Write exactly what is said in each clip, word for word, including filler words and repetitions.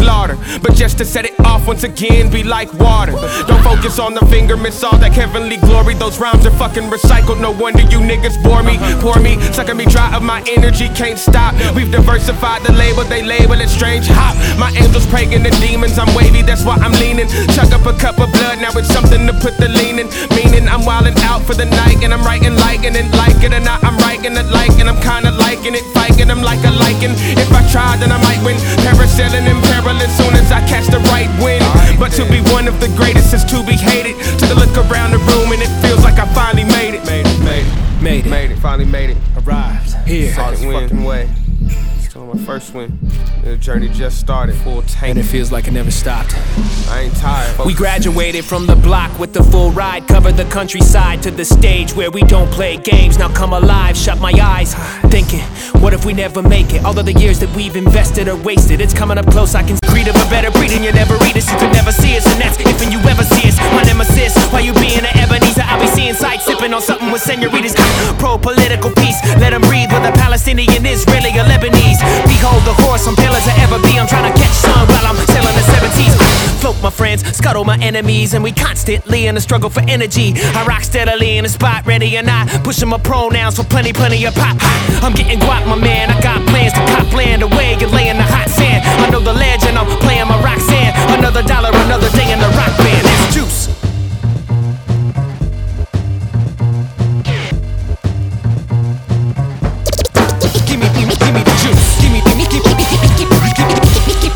slaughter. But just to set it off once again be like water. Don't focus on the finger, miss all that heavenly glory. Those rhymes are fucking recycled, no wonder you niggas bore me. Pour me, sucking me dry of my energy, can't stop. We've diversified the label, they label it strange hop. My angels praying the demons, I'm wavy, that's why I'm leaning. Chug up a cup of blood, now it's something to put the lean in. Meaning I'm wildin' out for the night, and I'm writing liking it, like it or not, I'm writing it like, and I'm kinda liking it, fighting them like a lichen. If I try, then I might win. Parasailing in peril as soon as I catch the right wind. But to be one of the greatest is to be hated. Took a look around the room and it feels like I finally made it. Made it, made it, made it, made it, finally made it. Arrived here, second fucking way. Still my first win. The journey just started, full tank. And it feels like it never stopped. I ain't tired. We graduated from the block with the full ride. Covered the countryside to the stage where we don't play games. Now come alive, shut my eyes, thinking, what if we never make it? All of the years that we've invested are wasted. It's coming up close, I can breed of a better breed, and you never read us, you could never see us. And that's if and you ever see us. My nemesis, while you being an Ebenezer, I'll be seeing sights, sipping on something with senoritas. Pro-political peace, let them breathe. With a Palestinian, Israeli, or Lebanese. Behold the horse, I'm pillars I ever be. I'm trying to catch sun while I'm sailing the seventies. Float my friends, scuttle my enemies, and we constantly in a struggle for energy. I rock steadily in the spot, ready or not, pushing my pronouns for plenty, plenty of pop. I'm getting guap, my man, I got plans to cop land away and lay in the hot sand. I know the legend, I'm playing my rock sand. Another dollar, another day in the rock band. It's juice. Give me, give me, give me the juice. Give me, give me, give me, give me, give me, give me, give me,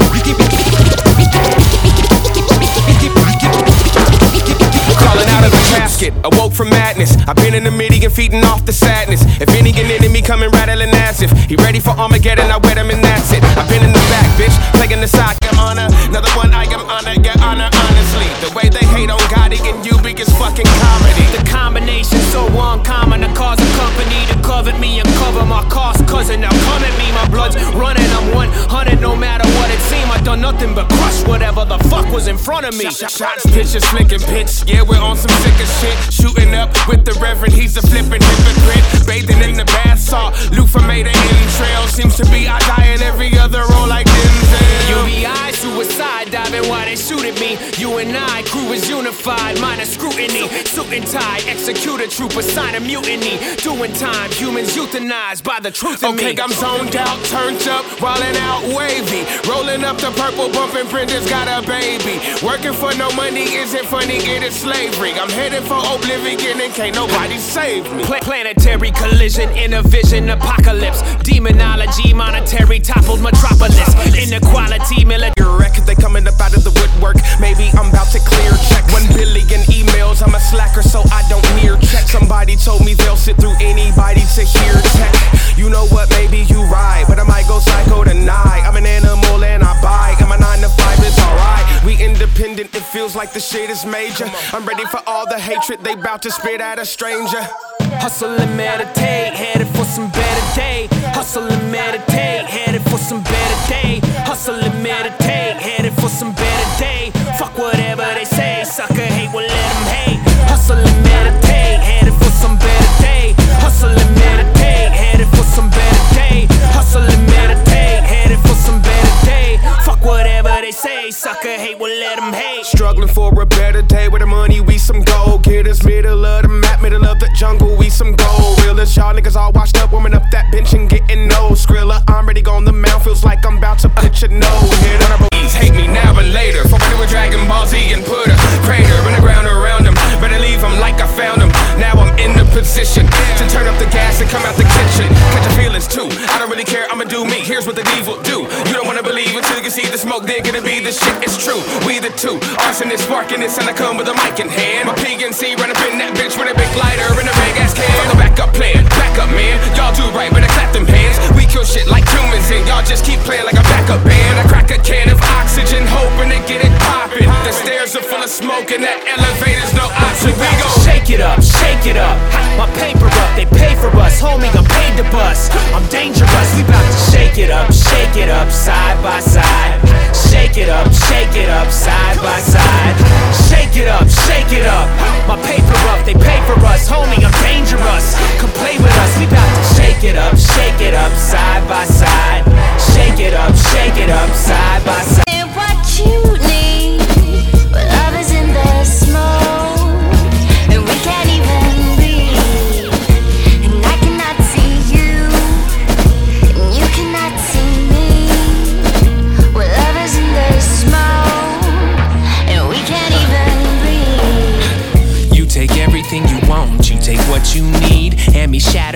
crawling out of the casket, awoke from madness. I've been in the midi and feeding off the sadness. If any an enemy coming rattling as if he ready for Armageddon, I wet him and that's it. I've been in the back, bitch, playing the side. I'm honor, another one I am honor, get honor honestly. The way they hate on Gotti and Yubi is fucking comedy. The combination so uncommon to cause a company to covet me and cover my cost. Cousin, now come at me, my blood's running. I'm one hundred no matter what it seemed. I done nothing but crush whatever the fuck was in front of me. Shots, pitches, flicking pitch. Yeah, we're on some sicker shit. Shooting up with the Reverend, he's a flippin' hypocrite. Bathing in the bath salt, Lufa made an trail. Seems to be I die in every other role like Denzel. U B I, suicide diving while they shoot at me. You and I, crew is unified, minus scrutiny. Suit and tie, execute a trooper, sign a mutiny. Doing time, humans euthanized by the truth in okay, me. Okay, I'm zoned out, turned up, wildin' out wavy. Rolling up the purple, bumping printers, got a baby. Working for no money isn't funny, it is slavery. I'm headed for oblivion and can't nobody save me. Pla planetary collision, inner vision, apocalypse. Demonology, monetary, toppled metropolis. Inequality, military wreck. They coming up out of the woodwork. Maybe I'm about to clear check. One billion emails, I'm a slacker, so I don't near check. Somebody told me they'll sit through anybody to hear tech. You know what, maybe you right, but I might go psycho tonight. I'm an animal and I bite, and my nine to five is alright. We independent, it feels like the shit is major. I'm ready for all the hatred they bout to spit at a stranger. Hustle and meditate, headed for some better day. Hustle and meditate, headed for some better day. Hustle and meditate, headed for some better day. Fuck whatever they say, sucker hate, well let them hate. Hustle and meditate, headed for some better day. Hustle and meditate, headed for some better day. Hustle and meditate, headed for some better day. Fuck whatever they say, sucker hate, well let them hate. Struggling for a better day with the money, we some gold getters. Middle of the map, middle of the jungle, we some gold reelers. Y'all niggas all washed up, warming up that bench and getting no Skrilla. I'm ready on the mound, feels like I'm about to put your nose hit. Honorable hate me now but later. Fucking with Dragon Ball Z and put a crater in the ground around them. Better leave them like I found them. Now I'm in the position to turn up the gas and come out the kitchen. Catch your feelings too, I don't really care, I'ma do me. Here's what the devil do. You don't wanna believe until you can see the smoke, they're gonna be the shit, it's true. We the two, arson is sparking this and I come with a mic in hand. My P N C run up in that bitch with a big lighter and a big ass can. Fuck a backup plan, backup man. Y'all do right, better clap them hands. We kill shit like humans and y'all just keep playing like a backup band. I crack a can of oxygen, hoping to get it poppin'. The stairs are full of smoke and that elevator's no option. We go shake it up, shake it up. My paper up, they pay for us. Homie, I'm paid to bust. I'm dangerous, we bout to shake it up, shake it up, side by side. Shake it up, shake it up, side by side. Shake it up, shake it up. My paper up, they pay for us. Homie, I'm dangerous. Come play with us, we bout to shake it up, shake it up, side by side. Shake it up, shake it up, side by side.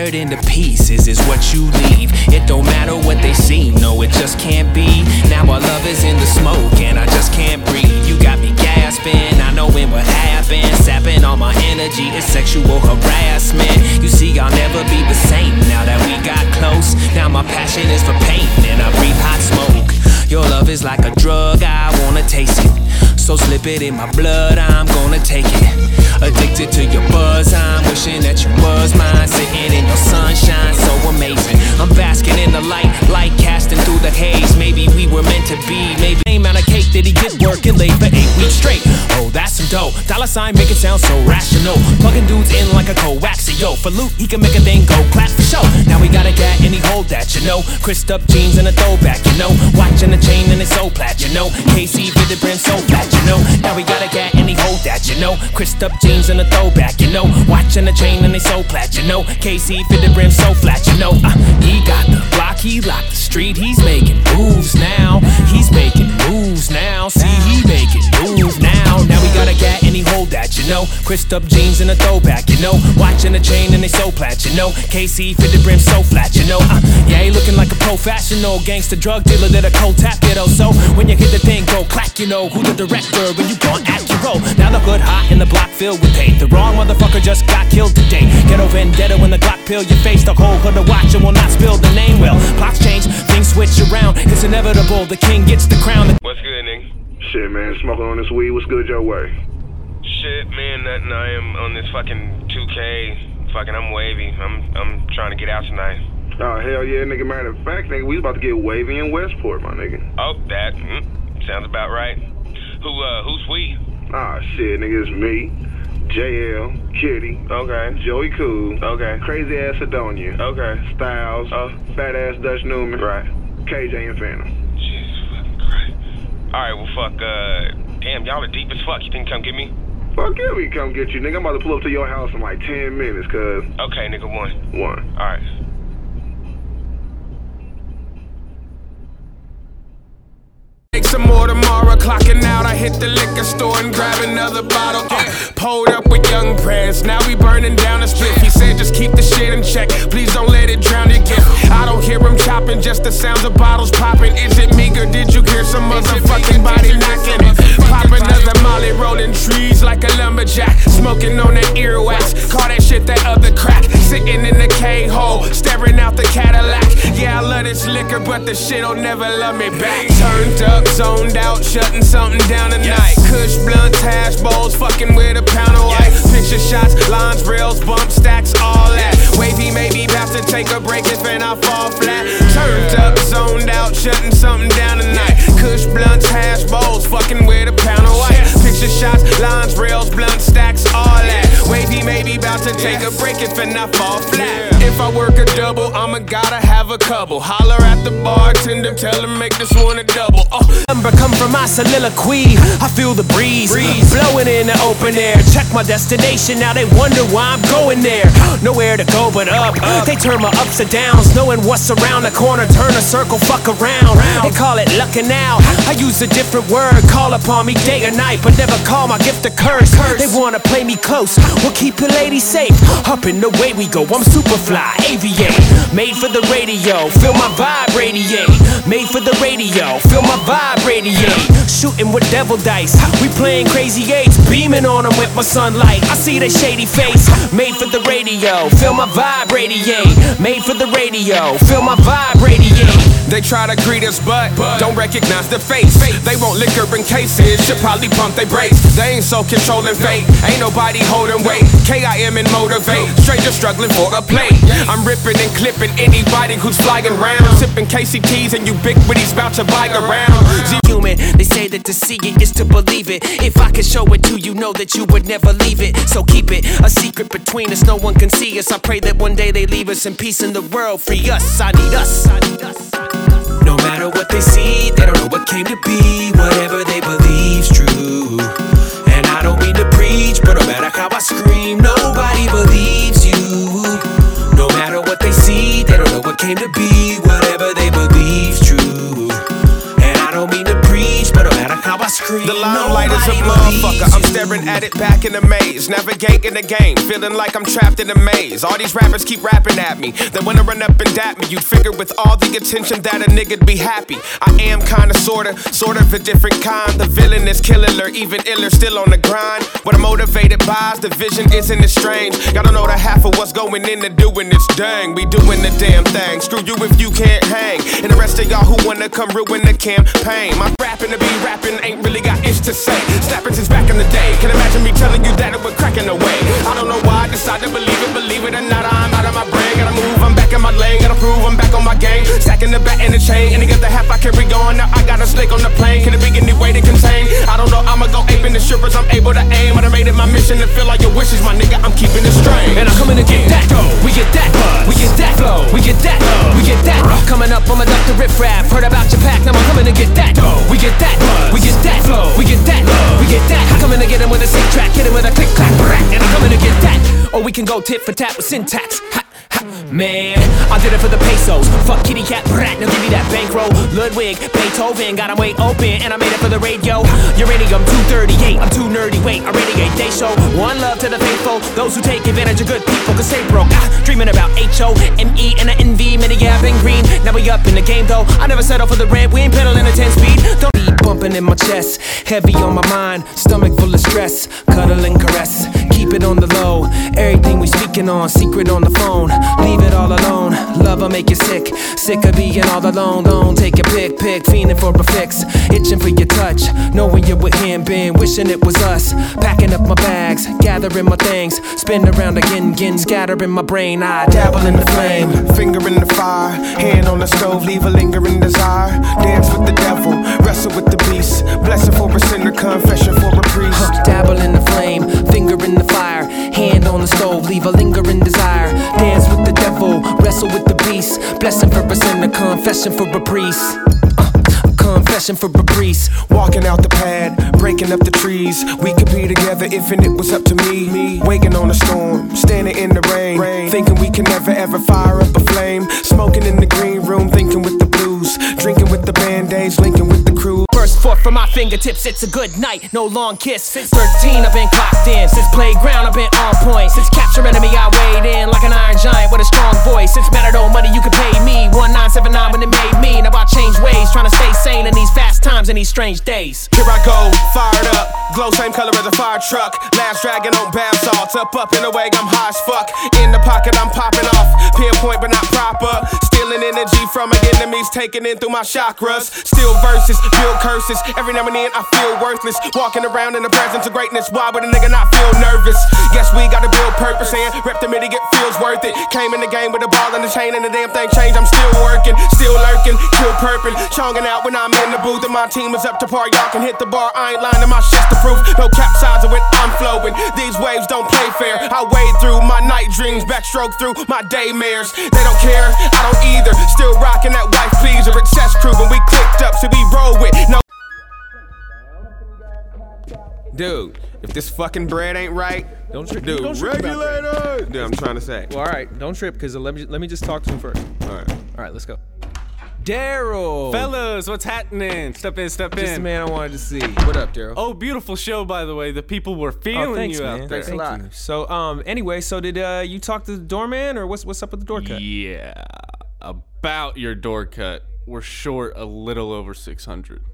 Shattered into pieces is what you leave. It don't matter what they see, no, it just can't be. Now our love is in the smoke and I just can't breathe. You got me gasping, I know when what happened. Sapping all my energy, it's sexual harassment. You see, I'll never be the same now that we got close. Now my passion is for pain and I breathe hot smoke. Your love is like a drug, I wanna taste it. So slip it in my blood, I'm gonna take it. Addicted to your buzz, I'm wishing that you was mine. Sitting in your sunshine, so amazing. I'm basking in the light, light casting through the haze. Maybe we were meant to be, maybe same amount of cake that he did working late for eight weeks straight. Oh, that's some dough. Dollar sign make it sound so rational. Plugging dudes in like a coaxial. For loot, he can make a thing go clap for show. Now we got a gat and he hold that, you know. Crisped up jeans and a throwback, you know. Watching the chain and it's so plat, you know. K C fitted brim so flat, you know. Now we got a gat and he hold that, you know. Crisped up jeans and a throwback, you know. Watching the chain and they so plat, you know. K C fitted brim so flat, you know. Uh, he got the block, he locked the street. He's making moves now. He's making moves now. See, he making moves now. Now we got a gat and he hold that, you know. Crisped up jeans and a throwback, you know. Watching the chain and they so plat, you know. K C fitted brim so flat, you know. Uh, yeah, he looking like a professional gangster drug dealer that a cold tap, you know. So when you hit the thing, go clack, you know. Who the director? When you gon' act your role. Now the hood hot and the block filled with hate. The wrong motherfucker just got killed today. Ghetto vendetta when the Glock peel your face. The whole hood to watch and will not spill the name. Well, plots change, things switch around. It's inevitable, the king gets the crown. What's good, nigga? Shit, man, smoking on this weed. What's good your way? Shit, man, nothing. I am on this fucking two K. Fucking, I'm wavy. I'm I'm trying to get out tonight. Oh, hell yeah, nigga. Matter of fact, nigga, we was about to get wavy in Westport, my nigga. Oh, that mm, sounds about right. Who, uh, who's we? Ah, shit, nigga, it's me, J L, Kitty, Okay. Joey Cool, Okay. Crazy Ass Adonia, Okay. Styles, Oh. Fat Ass Dutch Newman, Right. K J and Phantom. Jesus fucking Christ. Alright, well, fuck, uh, damn, y'all are deep as fuck. You think you come get me? Fuck yeah, we come get you, nigga. I'm about to pull up to your house in like ten minutes, cuz. Okay, nigga, one. One. Alright. Make some more tomorrow, clocking out. I hit the liquor store and grab another bottle. Uh, pulled up with young prayers, now we burning down the spliff. He said just keep the shit in check, please don't let it drown your gift. I don't hear him chopping, just the sounds of bottles popping. Is it me or did you hear some motherfucking body knocking? Pop another molly, rolling trees like a lumberjack. Smoking on that earwax, call that shit that other crack. Sitting in the K-hole, staring out the Cadillac. Yeah, I love this liquor, but the shit'll never love me back. Turned up, zoned out, shutting something down tonight. Kush blunts, hash bowls, fucking with a pound of white. Picture shots, lines, rails, bump stacks, all that. Wavy maybe about to take a break if and I fall flat. Turned up, zoned out, shutting something down tonight. Kush blunts, hash bowls, fucking with a pound of white. Picture shots, lines, rails, blunt stacks, all that. Wavy maybe about to take a break if and I fall flat. If I work a double, I'ma gotta have a couple. Holler at the bartender, tell him make this one a double. Oh, Number come from my soliloquy. I feel the breeze, breeze blowing in the open air. Check my destination, now they wonder why I'm going there. Nowhere to go but up. up. They turn my ups and downs, knowing what's around the corner. Turn a circle, fuck around. They call it luck and now I use a different word. Call upon me day or night, but never call my gift a curse. They wanna play me close, we'll keep your lady safe. Up and away we go, I'm Superfly, aviate. Made for the radio, feel my vibe radiate. Made for the radio, feel my vibe radiate. Shooting with devil dice, we playing crazy eights. Beaming on them with my sunlight, I see their shady face. Made for the radio, feel my vibe radiate. Made for the radio, feel my vibe radiate. they try to greet us, but don't recognize the face. They want liquor in cases, should probably pump they brakes. They ain't so controlling fate, ain't nobody holding weight. K I M and motivate, strangers struggling for a plate. I'm ripping and clipping anybody who's flying around. Sipping K C Ts and ubiquity's about to buy around. Human, they say that to see it is to believe it. If I could show it to you, know that you would never leave it. So keep it a secret between us, no one can see us. I pray that one day they leave us in peace in the world. Free us, I need us. No matter what they see, they don't know what came to be. Whatever they believe's true. And I don't mean to preach, but no matter how I scream, nobody believes you. No matter what they see, they don't know what came to be. Whatever they believe's true. And I don't mean to preach, but no matter how now I scream. The limelight is a motherfucker. I'm staring at it back in a maze, navigating the game, feeling like I'm trapped in a maze. All these rappers keep rapping at me, they wanna run up and dap me. You'd figure with all the attention that a nigga'd be happy. I am kinda sorta, sort of a different kind. The villain is killing her, even iller, still on the grind. What I'm motivated by is the vision isn't as strange. Gotta know the half of what's going into doing this. Dang, we doing the damn thing. Screw you if you can't hang, and the rest of y'all who wanna come ruin the campaign. My rapping to be rapping ain't really got itch to say. Snapping since back in the day. Can imagine me telling you that it would cracking away. I don't know why I decided to believe it, believe it or not, I'm out of my brain. Gotta move, I'm back in my lane, gotta prove I'm back on my game. Stacking the bat and the chain, and to get the half I carry going. Now I got a snake on the plane. Can it be any way to contain? I don't know, I'ma go ape in the strippers, I'm able to aim. I done made it my mission to feel like your wishes, my nigga, I'm keeping it straight. And I'm coming to get that, we get that, we get that flow, we get that, we get that. Coming up, I'ma duck the riff rap. Heard about your pack, now I'm coming to get that. We get that, we get that flow, we get that, we get that. I'm coming to get him with a sick track, hit him with a click clack, and I'm coming to get that. Or we can go tit for tat with syntax. Ha, ha. Man, I did it for the pesos. Fuck kitty cat, brat, now give me that bankroll. Ludwig, Beethoven, got him way open, and I made it for the radio. Uranium two thirty-eight, I'm too nerdy, wait, I radiate, they show one love to the faithful, those who take advantage of good people, cause they broke. Ah, dreaming about H O M E and the N V, many yeah, I've been green. Now we up in the game though, I never settle for the red, we ain't pedaling a ten speed. Don't be bumping in my chest, heavy on my mind, stomach full of stress, cuddle and caress, keep it on the low, everything we speaking on, secret on the phone, leave it all alone, love'll make you sick, sick of being all alone, lone, take a pick, pick, fiending for a fix, itching for your touch, knowing you're with him, been wishing it was us, packing up my bags, gathering my things, spin around again, again, scattering my brain, I dabble in the flame, finger in the fire, hand on the stove, leave a lingering desire, dance with the devil, wrestle with the beast, blessing for a sinner, confession for a priest. Huh, dabble in the flame, finger in the fire, hand on the stove, leave a lingering desire, dance with the devil, wrestle with the beast, blessing for a sinner, confession for a priest. Uh, confession for a priest. Walking out the pad, breaking up the trees. We could be together if and it was up to me. Me waking on a storm, standing in the rain, rain. Thinking we can never ever fire up a flame. Smoking in the green room, thinking with the blues. Drinking with the band-aids, linking with the crew. Burst forth from my fingertips, it's a good night, no long kiss. Since thirteen I've been clocked in, since playground I've been on point. Since capture enemy I weighed in like an iron giant with a strong voice. Since Matador money you could pay me, one nine seven nine when it made me. Now I change ways, trying to stay sane in these fast times and these strange days. Here I go, fired up, glow same color as a fire truck. Last dragon on bath salts, up up in a way I'm high as fuck. In the pocket I'm popping off, pinpoint but not proper. Stealing energy from my enemies, taking in through my chakras. Still verses, build curses, every now and then I feel worthless. Walking around in the presence of greatness, why would a nigga not feel nervous? Guess we gotta build purpose and rep the midi, it feels worth it. Came in the game with a ball and the chain and the damn thing changed. I'm still working, still lurking, kill purping, chonging out when I'm in the booth and my team is up to par. Y'all can hit the bar, I ain't lying to my shit's the proof. No capsizing when I'm flowing, these waves don't play fair. I wade through my night dreams, backstroke through my daymares. They don't care, I don't either, still rocking that wife pleaser. Excess crew when we clicked up, so we roll with no. Dude, if this fucking bread ain't right, don't trip. Dude, don't trip regulator. Dude, I'm trying to say. Well, all right, don't trip, cause let me let me just talk to him first. All right, all right, let's go. Daryl, fellas, what's happening? Step in, step in. Just the man I wanted to see. What up, Daryl? Oh, beautiful show, by the way. The people were feeling oh, thanks, you man. out there. Thanks a lot. You. So, um, anyway, so did uh, you talk to the doorman, or what's what's up with the door cut? Yeah, about your door cut, we're short a little over six hundred.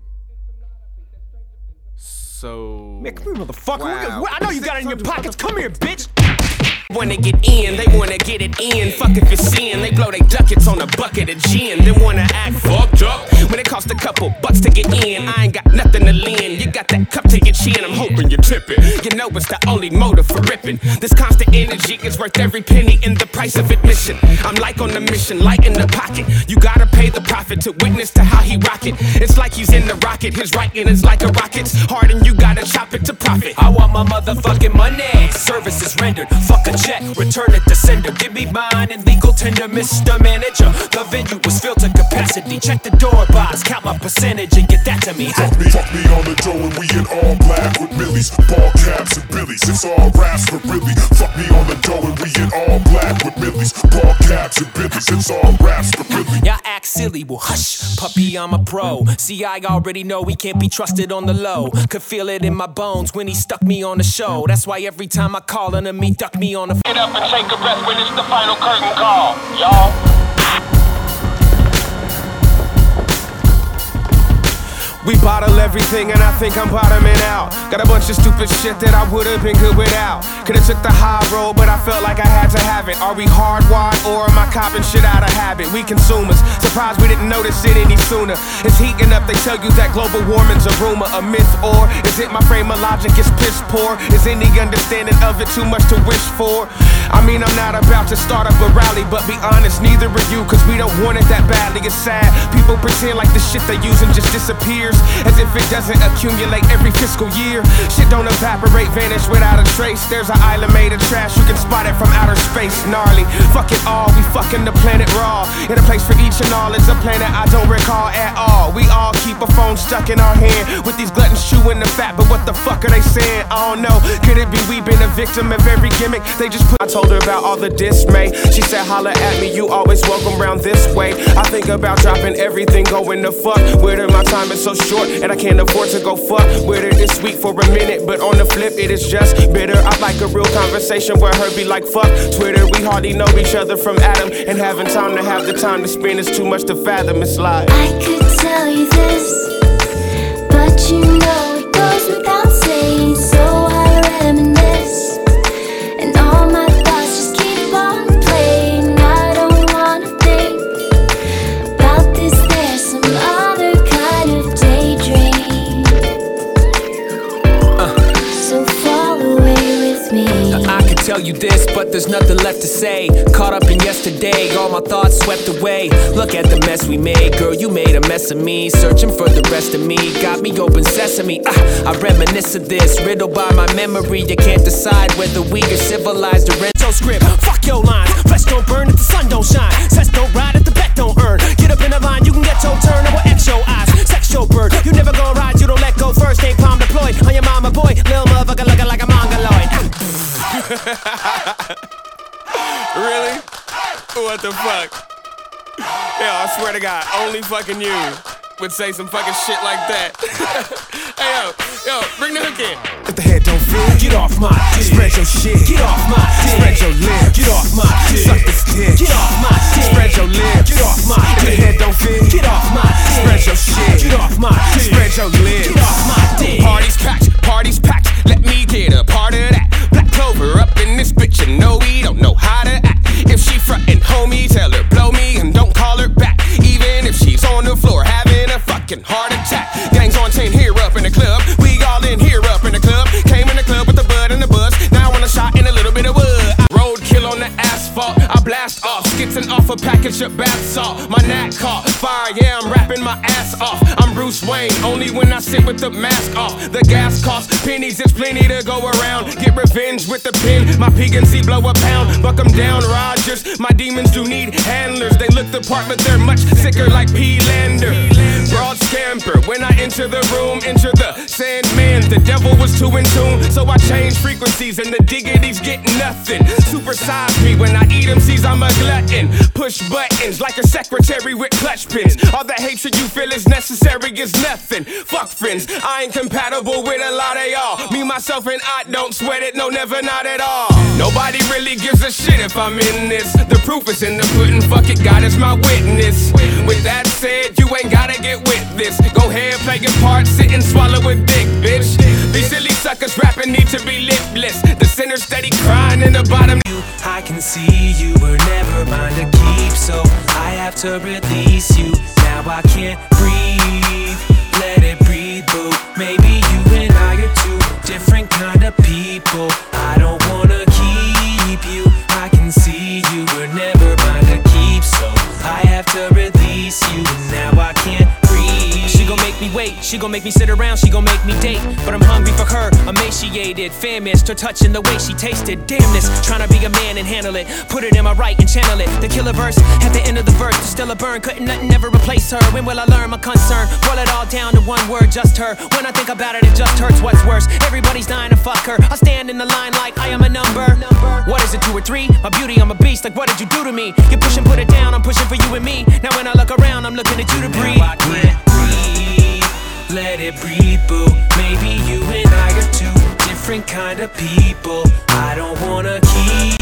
So. Man, come here, motherfucker. Wow. I know you got it in your pockets. Come here, bitch. Wanna get in, they wanna get it in. Fuck if it's sin, they blow they ducats on a bucket of gin. Then wanna act fucked up when it cost a couple bucks to get in. I ain't got nothing to lend, you got that cup to your chin. I'm hoping you're tipping, you know it's the only motive for ripping. This constant energy is worth every penny in the price of admission. I'm like on the mission, light in the pocket. You gotta pay the prophet to witness to how he rock it. It's like he's in the rocket, his writing is like a rocket's hard and you gotta chop it to profit. I want my motherfucking money, services rendered, fuck a check, return it to sender. Give me mine in legal tender, Mister Manager. The venue was filled to capacity. Check the door box, count my percentage and get that to me. Fuck me, fuck me on the door and we in all black with millies, ball caps and billies. It's all raps, but really, fuck me on the dough and we in all black with millies, ball caps and billies. It's all raps, but really. Y'all act silly, well hush, puppy, I'm a pro. See, I already know he can't be trusted on the low. Could feel it in my bones when he stuck me on the show. That's why every time I call on him, he duck me on the f- Get up and take a breath when it's the final curtain call, y'all. We bottle everything and I think I'm bottoming out. Got a bunch of stupid shit that I would've been good without. Could've took the high road, but I felt like I had to have it. Are we hardwired or am I copping shit out of habit? We consumers, surprised we didn't notice it any sooner. It's heating up, they tell you that global warming's a rumor, a myth, or is it my frame of logic is piss poor? Is any understanding of it too much to wish for? I mean, I'm not about to start up a rally, but be honest, neither are you, cause we don't want it that badly. It's sad, people pretend like the shit they using just disappears, as if it doesn't accumulate every fiscal year. Shit don't evaporate, vanish without a trace. There's an island made of trash, you can spot it from outer space. Gnarly, fuck it all, we fucking the planet raw. In a place for each and all is a planet I don't recall at all. We all keep a phone stuck in our hand, with these gluttons chewing the fat, but what the fuck are they saying? I don't know, could it be we been a victim of every gimmick they just put? I told her about all the dismay, she said holla at me, you always welcome round this way. I think about dropping everything, going to fuck with her, my time is so short and I can't afford to go fuck with her this week for a minute, but on the flip it is just bitter. I'd like a real conversation where her be like fuck Twitter. We hardly know each other from Adam, and having time to have the time to spend is too much to fathom. It's like I could tell you this, but you know it goes without saying, so I reminisce, and all my thoughts just keep on playing. I don't wanna think about this, there's some other kind of daydream, uh. so fall away with me. I could tell you this, but there's nothing left to say. Caught up in yesterday, all my thoughts swept away. Look at the mess we made, girl, you made a mess of me. Searching for the rest of me, got me open sesame. ah, I reminisce of this, riddled by my memory. You can't decide whether we are civilized or rental script. Fuck your lines, flesh don't burn if the sun don't shine. Sets don't ride if the bet don't earn. Get up in the line, you can get your turn, I will X your eyes. Sex your bird, you never gonna ride, you don't let go first. Ain't palm deployed on your mama boy, lil' motherfucker looking like a mongoloid. really? What the fuck? Yo, I swear to God, only fucking you would say some fucking shit like that. Hey yo, yo, bring the hook in. If the head don't fit, Get off my dick. spread your shit. Get off my dick. Spread your lips. Get off my dick. Suck this dick. Get off my dick. Spread your lips. Get off my If the dick. head don't fit, Get off my dick. spread your shit. Get off my dick. Spread your lips. Get off my dick. Parties packed, parties packed. Let me get a part of that. Black Clover up in this bitch, and no, we don't know how to act. If she frontin', homie, tell her blow me and don't call her back. Even if she's on the floor having a fucking heart attack. Gangs on ten here up in the club. We all in here up in the club. Came in the club with the bud and the buzz. Now I want a shot and a little bit of wood. I roadkill on the asphalt. I blast off, skitzing off a package of bath salt. My knack caught fire, yeah, I'm rapping my ass off. I'm Bruce Wayne, only when I sit with the mask off. The gas costs pennies, it's plenty to go around. Get revenge with the pen, my P and C blow a pound. Buck 'em down, Rogers, my demons do need handlers. They look the part, but they're much sicker like P-Lander. Broad scamper, when I enter the room, enter the Sandman. The devil was too in tune, so I changed frequencies and the diggities get nothing. Supersize me when I eat M Cs, I'm a glutton. Push buttons like a secretary with clutch pins. All the hatred you feel is necessary is nothing. Fuck friends, I ain't compatible with a lot of y'all. Me, myself, and I don't sweat it, no, never, not at all. Nobody really gives a shit if I'm in this. The proof is in the pudding, fuck it, God is my witness. With that said, you ain't gotta get with this. Go ahead, play your part, sit and swallow a dick, bitch. These silly suckers rapping need to be lipless. The sinner steady crying in the bottom. I can see you were never mine to keep, so I have to release you. Now I can't breathe, let it breathe, boo. Maybe you and I are two different kind of people. I don't wanna keep you. I can see you were never mine to keep, so I have to release you. Now I can't breathe. She gon' make me wait, she gon' make make me sit around, she gon' make me date. But I'm hungry for her, emaciated, famished, her touching the way she tasted. Damn this, trying to be a man and handle it. Put it in my right and channel it. The killer verse at the end of the verse, there's still a burn. Couldn't nothing ever replace her. When will I learn my concern? Boil it all down to one word, just her. When I think about it, it just hurts. What's worse? Everybody's dying to fuck her. I stand in the line like I am a number. What is it, two or three? My beauty, I'm a beast. Like what did you do to me? You push and put it down, I'm pushing for you and me. Now when I look around, I'm looking at you to breathe. Now I can't breathe, let it breathe, boo. Maybe you and I are two different kind of people.